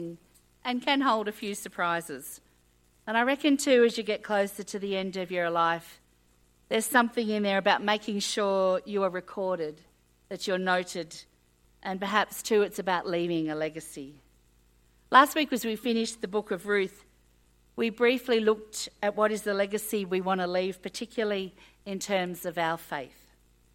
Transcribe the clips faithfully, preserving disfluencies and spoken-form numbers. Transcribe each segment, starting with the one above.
and can hold a few surprises. And I reckon too, as you get closer to the end of your life, there's something in there about making sure you are recorded, that you're noted, and perhaps too it's about leaving a legacy. Last week as we finished the book of Ruth, we briefly looked at what is the legacy we want to leave, particularly in terms of our faith.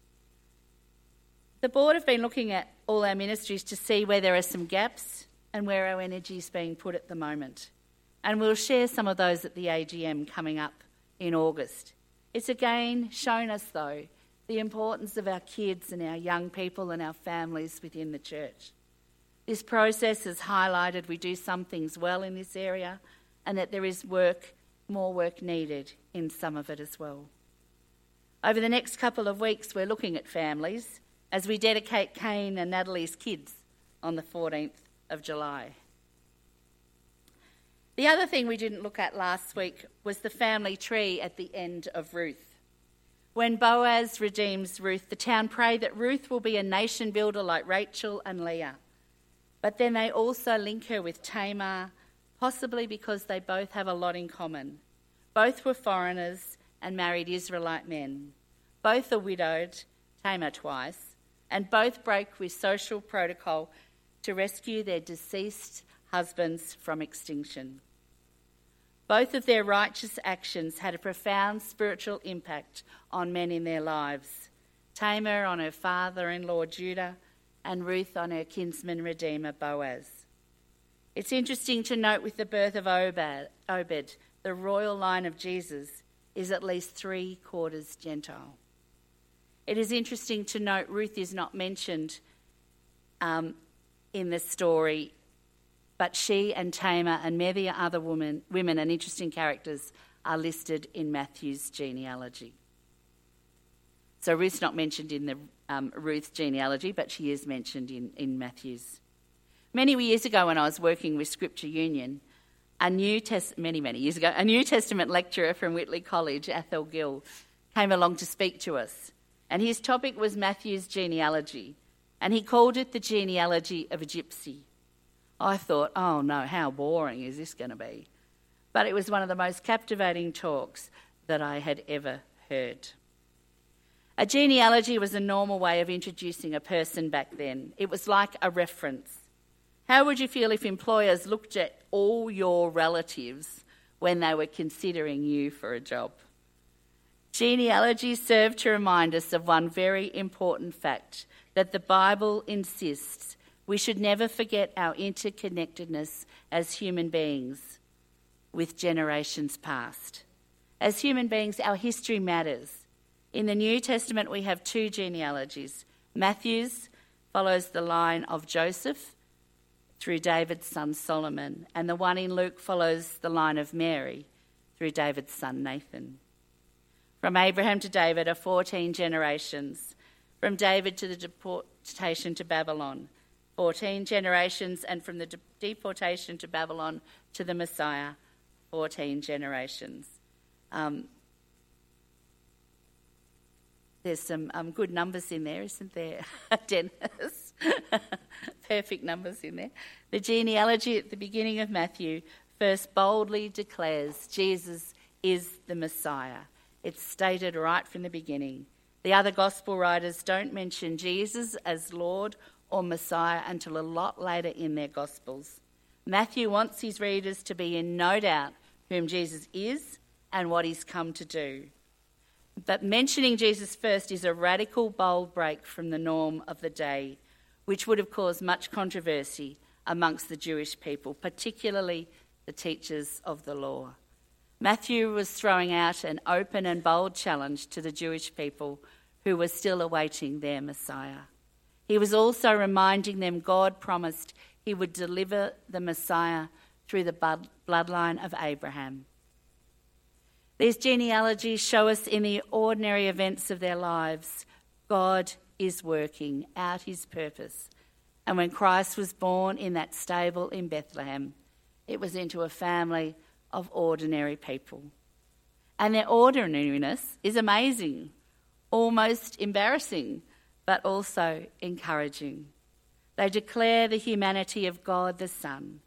The board have been looking at all our ministries to see where there are some gaps and where our energy is being put at the moment. And we'll share some of those at the A G M coming up in August. It's again shown us, though, the importance of our kids and our young people and our families within the church. This process has highlighted we do some things well in this area and that there is work, more work needed in some of it as well. Over the next couple of weeks, we're looking at families as we dedicate Kane and Natalie's kids on the fourteenth of July. The other thing we didn't look at last week was the family tree at the end of Ruth. When Boaz redeems Ruth, the town pray that Ruth will be a nation builder like Rachel and Leah. But then they also link her with Tamar, possibly because they both have a lot in common. Both were foreigners and married Israelite men. Both are widowed, Tamar twice, and both break with social protocol to rescue their deceased husbands from extinction. Both of their righteous actions had a profound spiritual impact on men in their lives. Tamar on her father-in-law Judah, and Ruth on her kinsman redeemer Boaz. It's interesting to note with the birth of Obed, Obed, the royal line of Jesus is at least three quarters Gentile. It is interesting to note Ruth is not mentioned um, in the story, but she and Tamar and many other women, women and interesting characters are listed in Matthew's genealogy. So Ruth's not mentioned in the um, Ruth genealogy, but she is mentioned in, in Matthew's. Many years ago when I was working with Scripture Union, a New Test- many, many years ago, a New Testament lecturer from Whitley College, Athol Gill, came along to speak to us. And his topic was Matthew's genealogy, and he called it the genealogy of a gypsy. I thought, oh no, how boring is this going to be? But it was one of the most captivating talks that I had ever heard. A genealogy was a normal way of introducing a person back then. It was like a reference. How would you feel if employers looked at all your relatives when they were considering you for a job? Genealogy served to remind us of one very important fact, that the Bible insists we should never forget our interconnectedness as human beings with generations past. As human beings, our history matters. In the New Testament, we have two genealogies. Matthew's follows the line of Joseph through David's son Solomon, and the one in Luke follows the line of Mary through David's son Nathan. From Abraham to David are fourteen generations. From David to the deportation to Babylon, fourteen generations, and from the de- deportation to Babylon to the Messiah, fourteen generations. Um, there's some um, good numbers in there, isn't there, Dennis? Perfect numbers in there. The genealogy at the beginning of Matthew first boldly declares Jesus is the Messiah. It's stated right from the beginning. The other gospel writers don't mention Jesus as Lord or Messiah until a lot later in their gospels. Matthew wants his readers to be in no doubt whom Jesus is and what he's come to do. But mentioning Jesus first is a radical, bold break from the norm of the day, which would have caused much controversy amongst the Jewish people, particularly the teachers of the law. Matthew was throwing out an open and bold challenge to the Jewish people who were still awaiting their Messiah. He was also reminding them God promised he would deliver the Messiah through the bloodline of Abraham. These genealogies show us in the ordinary events of their lives, God is working out his purpose. And when Christ was born in that stable in Bethlehem, it was into a family of ordinary people. And their ordinariness is amazing, almost embarrassing, but also encouraging. They declare the humanity of God the Son.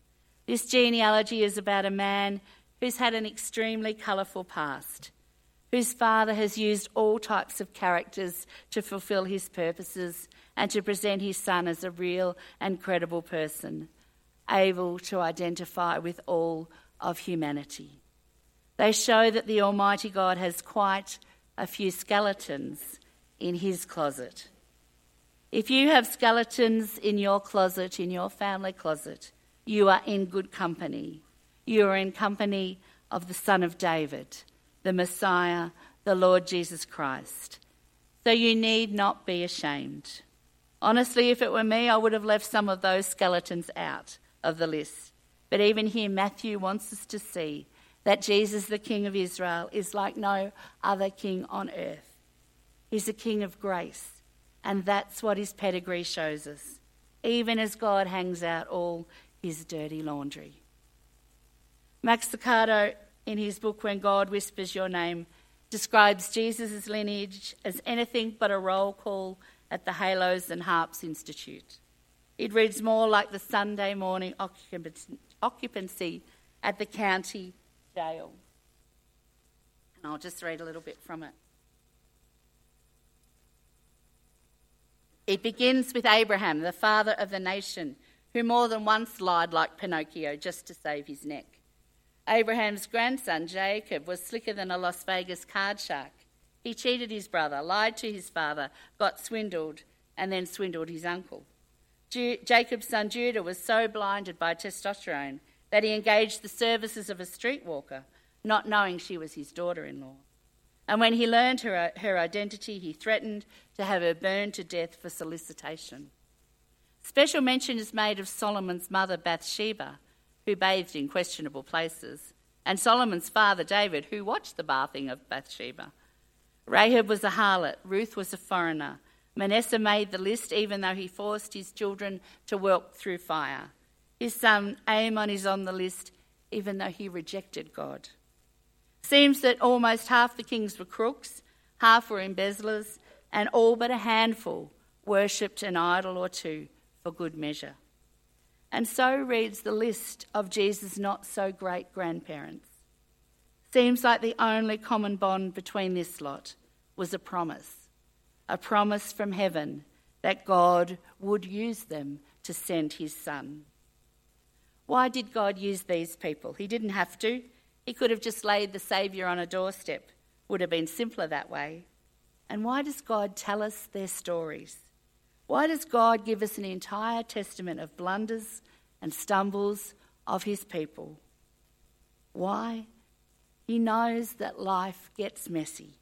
This genealogy is about a man who's had an extremely colourful past, whose father has used all types of characters to fulfil his purposes and to present his son as a real and credible person, able to identify with all of humanity. They show that the Almighty God has quite a few skeletons in his closet. If you have skeletons in your closet, in your family closet, you are in good company. You are in company of the Son of David, the Messiah, the Lord Jesus Christ. So you need not be ashamed. Honestly, if it were me, I would have left some of those skeletons out of the list. But even here, Matthew wants us to see that Jesus, the King of Israel, is like no other king on earth. He's a king of grace, and that's what his pedigree shows us, even as God hangs out all his dirty laundry. Max Lucado, in his book When God Whispers Your Name, describes Jesus' lineage as anything but a roll call at the Halos and Harps Institute. It reads more like the Sunday morning occupancy at the county jail. And I'll just read a little bit from it. It begins with Abraham, the father of the nation, who more than once lied like Pinocchio just to save his neck. Abraham's grandson, Jacob, was slicker than a Las Vegas card shark. He cheated his brother, lied to his father, got swindled, and then swindled his uncle. Ju- Jacob's son Judah was so blinded by testosterone that he engaged the services of a streetwalker, not knowing she was his daughter-in-law. And when he learned her, her identity, he threatened to have her burned to death for solicitation. Special mention is made of Solomon's mother, Bathsheba, who bathed in questionable places, and Solomon's father, David, who watched the bathing of Bathsheba. Rahab was a harlot, Ruth was a foreigner. Manasseh made the list even though he forced his children to walk through fire. His son Amon is on the list even though he rejected God. Seems that almost half the kings were crooks, half were embezzlers, and all but a handful worshipped an idol or two for good measure. And so reads the list of Jesus' not-so-great grandparents. Seems like the only common bond between this lot was a promise, a promise from heaven that God would use them to send his son. Why did God use these people? He didn't have to. He could have just laid the Saviour on a doorstep. Would have been simpler that way. And why does God tell us their stories? Why does God give us an entire testament of blunders and stumbles of his people? Why? He knows that life gets messy.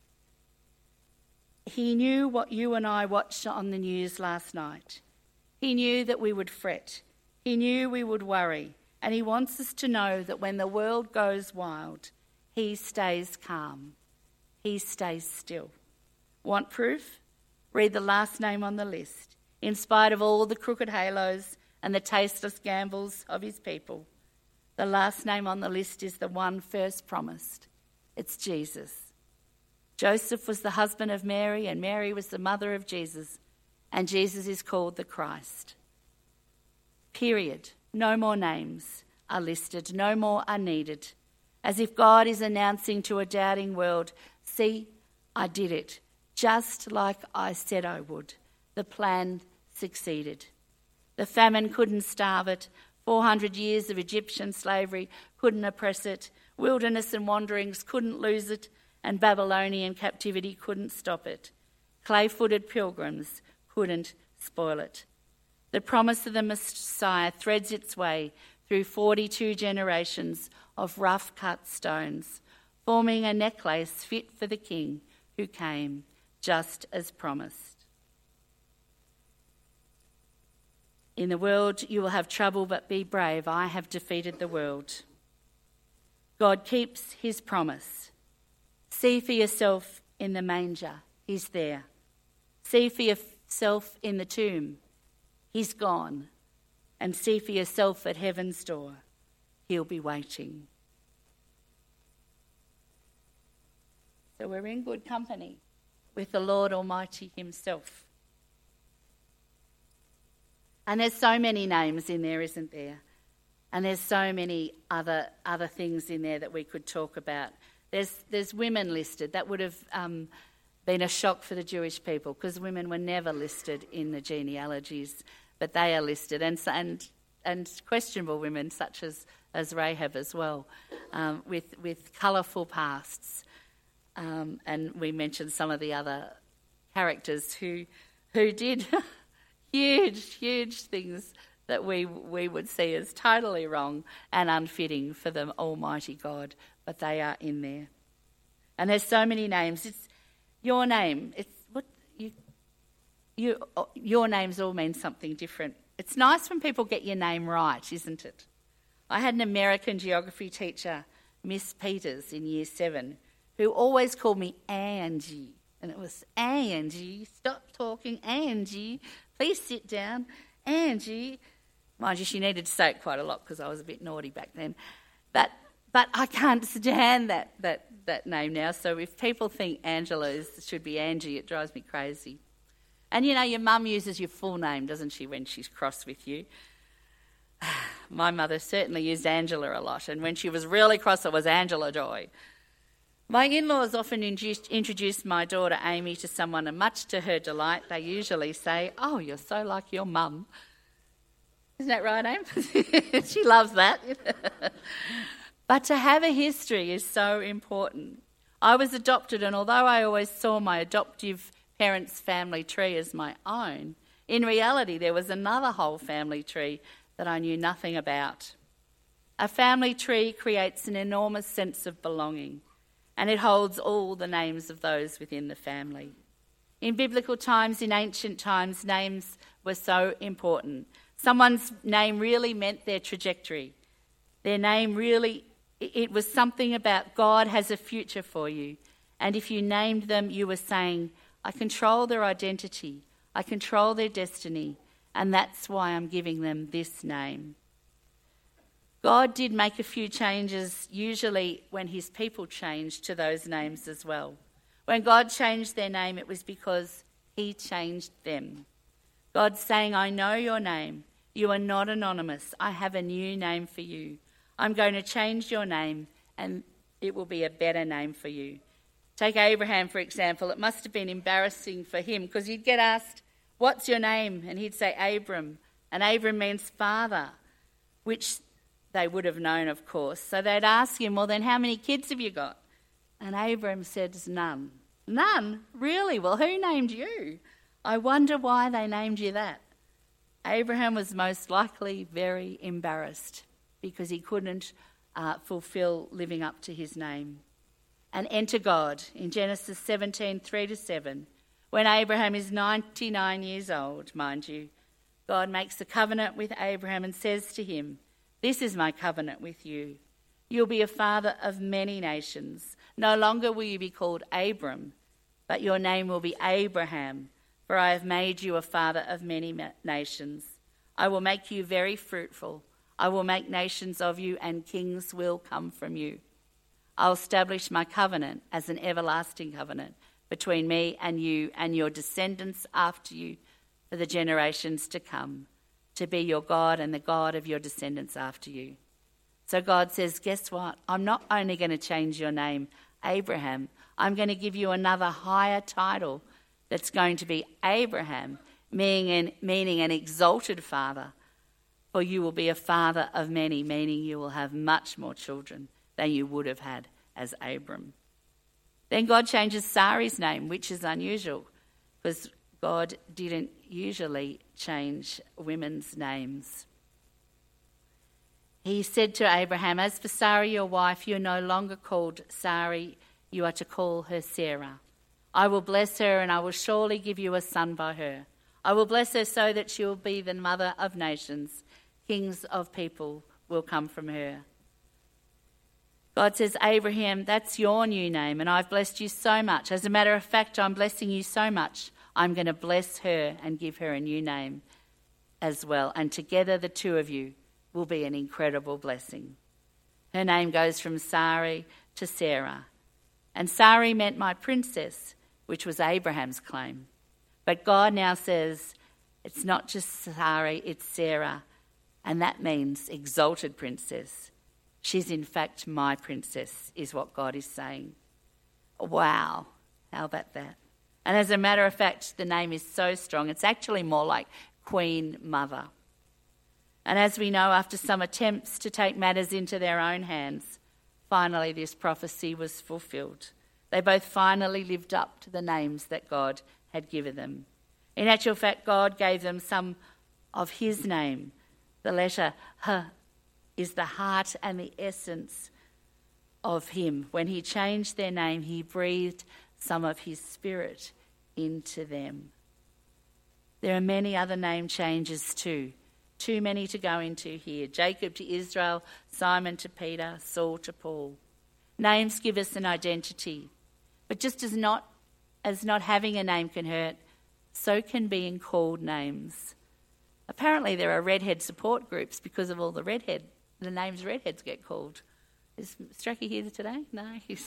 He knew what you and I watched on the news last night. He knew that we would fret. He knew we would worry. And he wants us to know that when the world goes wild, he stays calm. He stays still. Want proof? Read the last name on the list. In spite of all the crooked halos and the tasteless gambles of his people, the last name on the list is the one first promised. It's Jesus. Joseph was the husband of Mary, and Mary was the mother of Jesus, and Jesus is called the Christ. Period. No more names are listed, no more are needed. As if God is announcing to a doubting world, see, I did it, just like I said I would. The plan succeeded. The famine couldn't starve it. four hundred years of Egyptian slavery couldn't oppress it. Wilderness and wanderings couldn't lose it. And Babylonian captivity couldn't stop it. Clay-footed pilgrims couldn't spoil it. The promise of the Messiah threads its way through forty-two generations of rough-cut stones, forming a necklace fit for the King who came just as promised. In the world you will have trouble, but be brave. I have defeated the world. God keeps his promise. See for yourself in the manger. He's there. See for yourself in the tomb. He's gone. And see for yourself at heaven's door. He'll be waiting. So we're in good company with the Lord Almighty himself. And there's so many names in there, isn't there? And there's so many other other things in there that we could talk about. There's there's women listed. That would have um, been a shock for the Jewish people because women were never listed in the genealogies, but they are listed, and and and questionable women such as, as Rahab as well, um, with with colourful pasts. Um, and we mentioned some of the other characters who who did huge, huge things that we we would see as totally wrong and unfitting for the Almighty God, but they are in there. And there's so many names. It's your name. It's what you you your names all mean something different. It's nice when people get your name right, isn't it? I had an American geography teacher, Miss Peters, in year seven, who always called me Angie. And it was, Angie, stop talking, Angie, please sit down, Angie. Mind you, she needed to say it quite a lot because I was a bit naughty back then. But but I can't stand that, that, that name now. So if people think Angela is, should be Angie, it drives me crazy. And, you know, your mum uses your full name, doesn't she, when she's cross with you? My mother certainly used Angela a lot, and when she was really cross, it was Angela Joy. My in-laws often induced, introduced my daughter Amy to someone, and much to her delight, they usually say, "Oh, you're so like your mum." Isn't that right, Amy? She loves that. But to have a history is so important. I was adopted, and although I always saw my adoptive parents' family tree as my own, in reality there was another whole family tree that I knew nothing about. A family tree creates an enormous sense of belonging, and it holds all the names of those within the family. In biblical times, in ancient times, names were so important. Someone's name really meant their trajectory. Their name really, it was something about God has a future for you. And if you named them, you were saying, I control their identity, I control their destiny, and that's why I'm giving them this name. God did make a few changes, usually when his people changed to those names as well. When God changed their name, it was because he changed them. God's saying, I know your name. You are not anonymous. I have a new name for you. I'm going to change your name, and it will be a better name for you. Take Abraham, for example. It must have been embarrassing for him because he'd get asked, what's your name? And he'd say Abram. And Abram means father, which they would have known, of course. So they'd ask him, well, then how many kids have you got? And Abram says, none. None? Really? Well, who named you? I wonder why they named you that. Abraham was most likely very embarrassed because he couldn't uh, fulfill living up to his name. And enter God in Genesis seventeen, three to seven. When Abraham is ninety-nine years old, mind you, God makes a covenant with Abraham and says to him, this is my covenant with you. You'll be a father of many nations. No longer will you be called Abram, but your name will be Abraham, for I have made you a father of many nations. I will make you very fruitful. I will make nations of you, and kings will come from you. I'll establish my covenant as an everlasting covenant between me and you and your descendants after you for the generations to come, to be your God and the God of your descendants after you. So God says, guess what? I'm not only going to change your name, Abraham, I'm going to give you another higher title that's going to be Abraham, meaning an, meaning an exalted father. For you will be a father of many, meaning you will have much more children than you would have had as Abram. Then God changes Sarai's name, which is unusual because God didn't usually change women's names. He said to Abraham, as for Sarai, your wife, you are no longer called Sarai, you are to call her Sarah. I will bless her and I will surely give you a son by her. I will bless her so that she will be the mother of nations. Kings of people will come from her. God says, Abraham, that's your new name, and I've blessed you so much. As a matter of fact, I'm blessing you so much, I'm going to bless her and give her a new name as well. And together the two of you will be an incredible blessing. Her name goes from Sarai to Sarah. And Sarai meant my princess, which was Abraham's claim. But God now says, it's not just Sarai, it's Sarah. And that means exalted princess. She's in fact my princess, is what God is saying. Wow, how about that? And as a matter of fact, the name is so strong, it's actually more like Queen Mother. And as we know, after some attempts to take matters into their own hands, finally this prophecy was fulfilled. They both finally lived up to the names that God had given them. In actual fact, God gave them some of his name. The letter H is the heart and the essence of him. When he changed their name, he breathed some of his spirit into them. There are many other name changes too. Too many to go into here. Jacob to Israel, Simon to Peter, Saul to Paul. Names give us an identity. But just as not as not having a name can hurt, so can being called names. Apparently there are redhead support groups because of all the redhead, the names redheads get called. Is Stracky here today? No, he's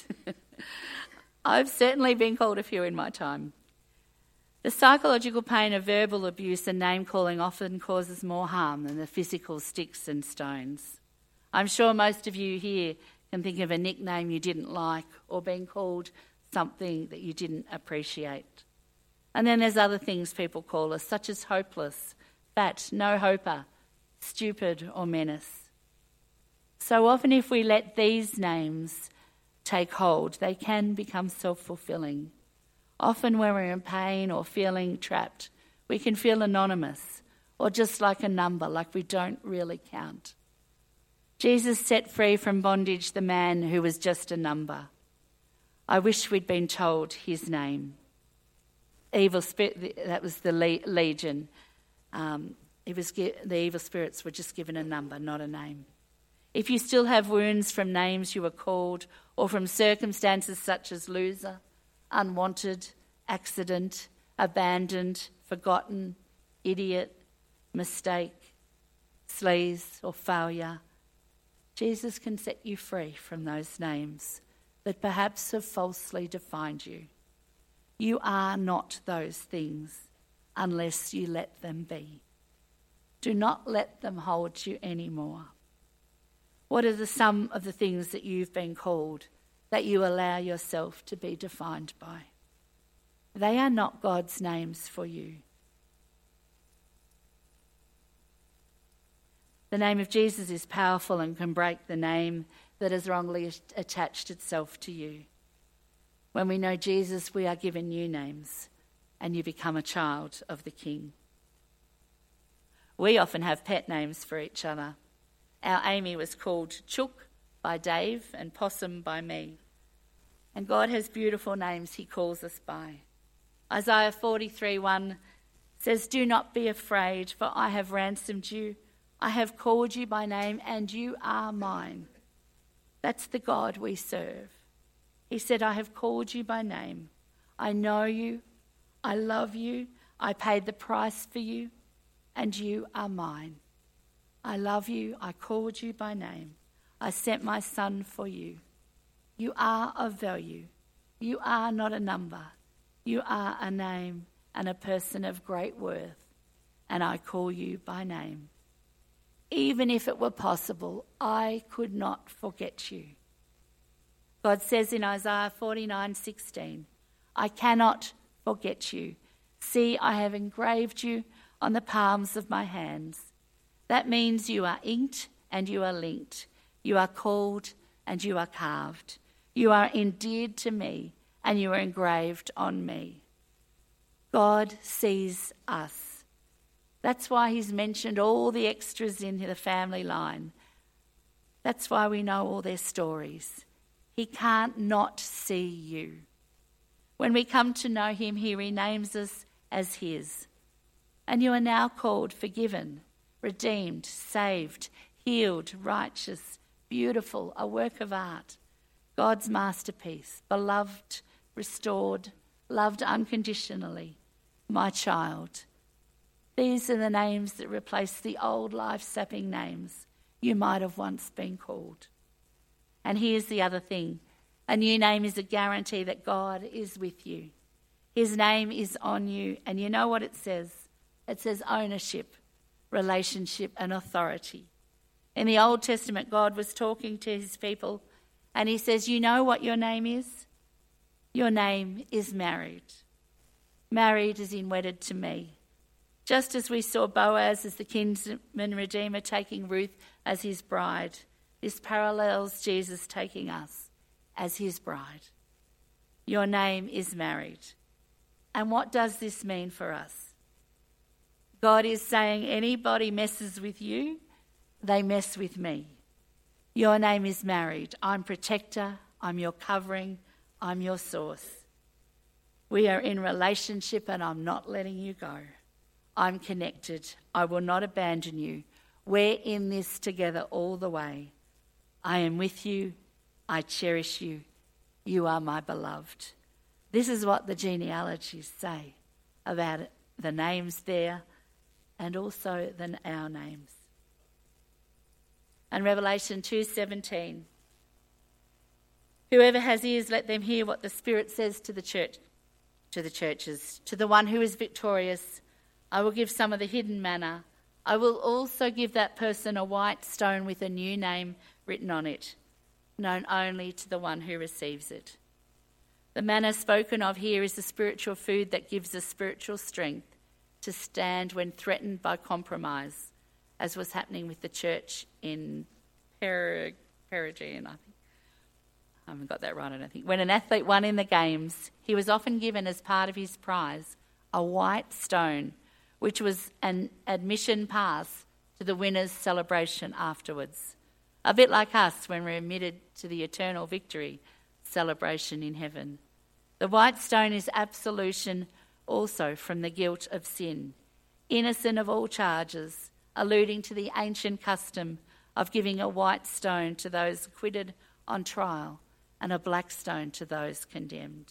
I've certainly been called a few in my time. The psychological pain of verbal abuse and name-calling often causes more harm than the physical sticks and stones. I'm sure most of you here can think of a nickname you didn't like or being called something that you didn't appreciate. And then there's other things people call us, such as hopeless, fat, no hoper, stupid or menace. So often if we let these names take hold, they can become self-fulfilling. Often when we're in pain or feeling trapped, we can feel anonymous or just like a number, like we don't really count. Jesus set free from bondage the man who was just a number. I wish we'd been told his name. Evil spirit, that was the legion. Um, it was the evil spirits were just given a number, not a name. If you still have wounds from names you were called or from circumstances such as loser, unwanted, accident, abandoned, forgotten, idiot, mistake, sleaze or failure, Jesus can set you free from those names that perhaps have falsely defined you. You are not those things unless you let them be. Do not let them hold you anymore. What are the some of the things that you've been called that you allow yourself to be defined by? They are not God's names for you. The name of Jesus is powerful and can break the name that has wrongly attached itself to you. When we know Jesus, we are given new names and you become a child of the King. We often have pet names for each other. Our Amy was called Chook by Dave and Possum by me. And God has beautiful names he calls us by. Isaiah forty-three one says, "Do not be afraid, for I have ransomed you. I have called you by name, and you are mine." That's the God we serve. He said, "I have called you by name. I know you. I love you. I paid the price for you, and you are mine. I love you. I called you by name. I sent my son for you. You are of value. You are not a number. You are a name and a person of great worth, and I call you by name. Even if it were possible, I could not forget you." God says in Isaiah forty-nine sixteen, "I cannot forget you. See, I have engraved you on the palms of my hands." That means you are inked and you are linked. You are called and you are carved. You are endeared to me and you are engraved on me. God sees us. That's why he's mentioned all the extras in the family line. That's why we know all their stories. He can't not see you. When we come to know him, he renames us as his. And you are now called forgiven, redeemed, saved, healed, righteous, beautiful, a work of art, God's masterpiece, beloved, restored, loved unconditionally, my child. These are the names that replace the old life-sapping names you might have once been called. And here's the other thing. A new name is a guarantee that God is with you. His name is on you. And you know what it says? It says ownership, relationship and authority. In the Old Testament, God was talking to his people and he says, you know what your name is? Your name is married. Married as in wedded to me. Just as we saw Boaz as the kinsman redeemer taking Ruth as his bride, this parallels Jesus taking us as his bride. Your name is married. And what does this mean for us? God is saying anybody messes with you, they mess with me. Your name is married. I'm protector. I'm your covering. I'm your source. We are in relationship and I'm not letting you go. I'm connected. I will not abandon you. We're in this together all the way. I am with you. I cherish you. You are my beloved. This is what the genealogies say about it, the names there and also the, our names. And Revelation two seventeen. Whoever has ears, let them hear what the Spirit says to the church, to the churches. To the one who is victorious, I will give some of the hidden manna. I will also give that person a white stone with a new name written on it, known only to the one who receives it. The manna spoken of here is the spiritual food that gives us spiritual strength to stand when threatened by compromise, as was happening with the church in Perigene, I think. I haven't got that right, I don't think. When an athlete won in the games, he was often given as part of his prize a white stone, which was an admission pass to the winner's celebration afterwards. A bit like us when we're admitted to the eternal victory celebration in heaven. The white stone is absolution also from the guilt of sin, innocent of all charges, alluding to the ancient custom of giving a white stone to those acquitted on trial and a black stone to those condemned.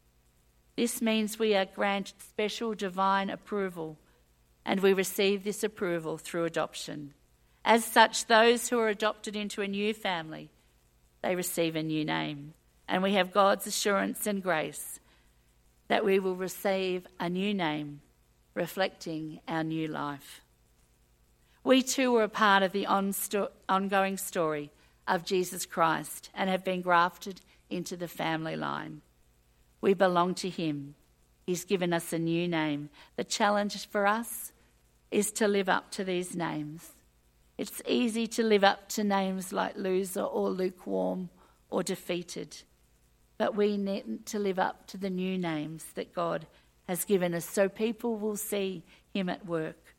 This means we are granted special divine approval, and we receive this approval through adoption. As such, those who are adopted into a new family, they receive a new name, and we have God's assurance and grace that we will receive a new name reflecting our new life. We too are a part of the ongoing story of Jesus Christ and have been grafted into the family line. We belong to him. He's given us a new name. The challenge for us is to live up to these names. It's easy to live up to names like loser or lukewarm or defeated, but we need to live up to the new names that God has given us so people will see him at work,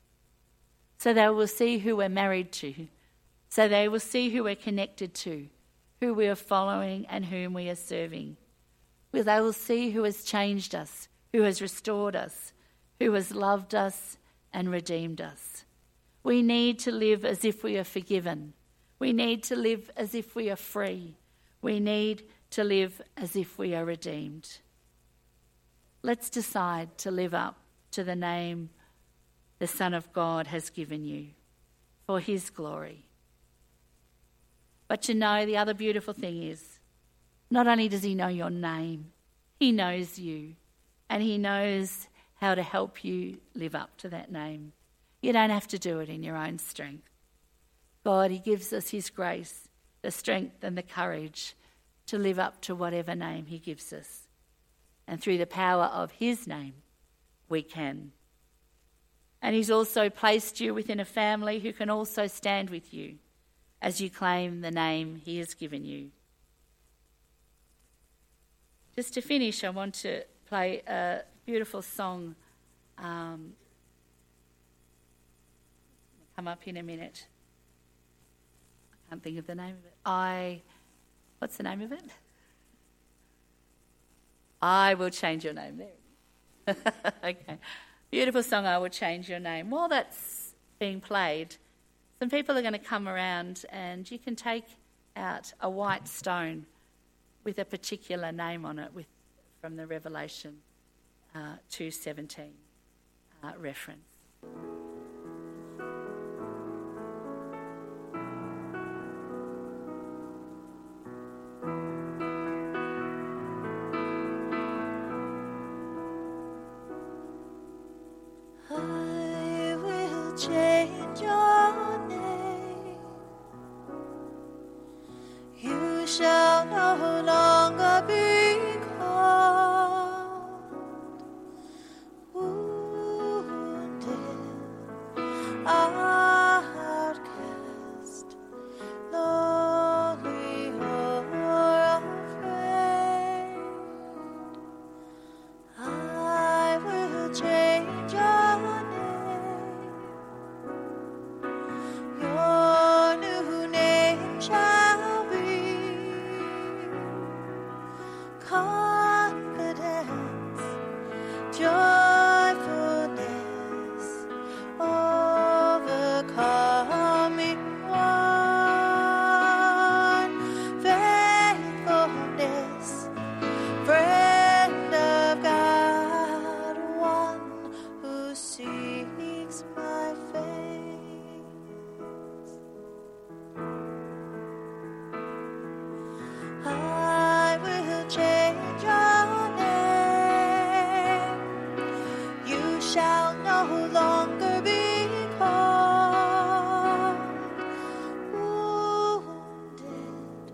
so they will see who we're married to, so they will see who we're connected to, who we are following and whom we are serving. Well, they will see who has changed us, who has restored us, who has loved us and redeemed us. We need to live as if we are forgiven. We need to live as if we are free. We need to live as if we are redeemed. Let's decide to live up to the name the Son of God has given you for his glory. But you know, the other beautiful thing is, not only does he know your name, he knows you, and he knows how to help you live up to that name. You don't have to do it in your own strength. God, he gives us his grace, the strength and the courage to live up to whatever name he gives us. And through the power of his name, we can. And he's also placed you within a family who can also stand with you as you claim the name he has given you. Just to finish, I want to play a beautiful song. Um, come up in a minute. I can't think of the name of it. I, what's the name of it? I Will Change Your Name. There. Okay. Beautiful song, I Will Change Your Name. While that's being played, some people are going to come around and you can take out a white stone with a particular name on it with from the Revelation uh, two seventeen uh, reference. I will change your name, you shall no longer be called wounded, outcast, lonely or afraid. I will change your name. Your new name shall be confidence, joyfulness, overcoming one, faithfulness, friend of God, one who seeks my face. I will change your name. You shall no longer be called wounded,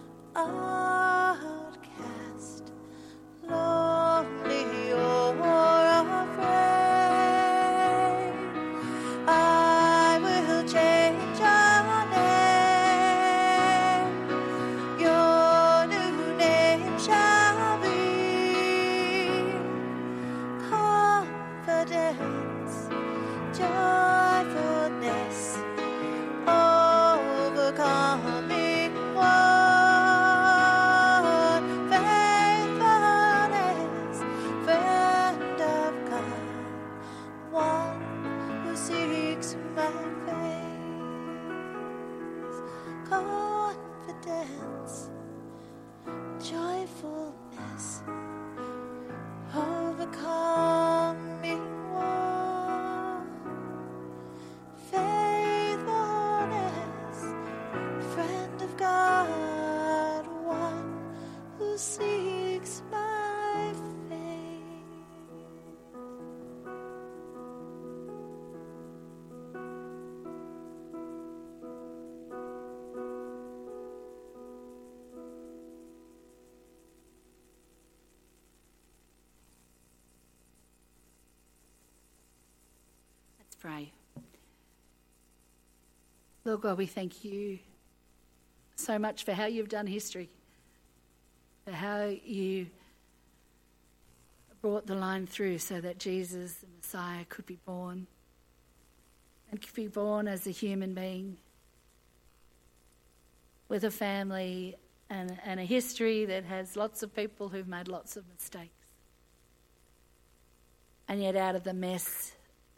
outcast, lonely or afraid. I will change your name. Your new name shall be confidence, joyfulness, overcoming one, faithfulness, friend of God, one who seeks my face. Confidence, joyfulness, overcoming one, faithfulness, friend of God, one who seeks my face. Let's pray. Lord God, we thank you so much for how you've done history, for how you brought the line through so that Jesus, the Messiah, could be born and could be born as a human being with a family and, and a history that has lots of people who've made lots of mistakes. And yet out of the mess,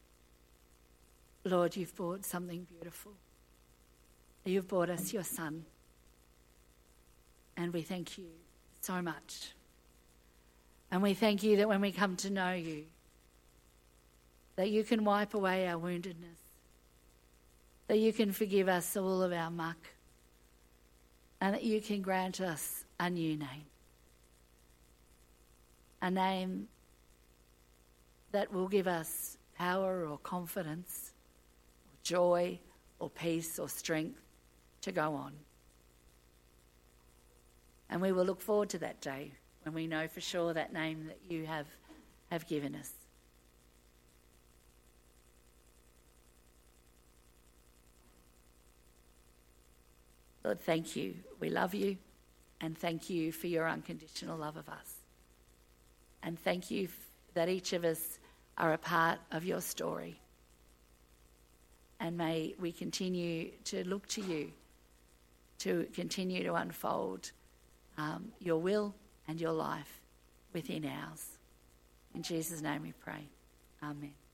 Lord, you've brought something beautiful. You've brought us your Son. And we thank you so much. And we thank you that when we come to know you, that you can wipe away our woundedness, that you can forgive us all of our muck, and that you can grant us a new name. A name that will give us power or confidence, or joy or peace or strength to go on. And we will look forward to that day when we know for sure that name that you have, have given us. Lord, thank you. We love you, and thank you for your unconditional love of us. And thank you that each of us are a part of your story. And may we continue to look to you to continue to unfold um, your will and your life within ours. In Jesus' name we pray. Amen.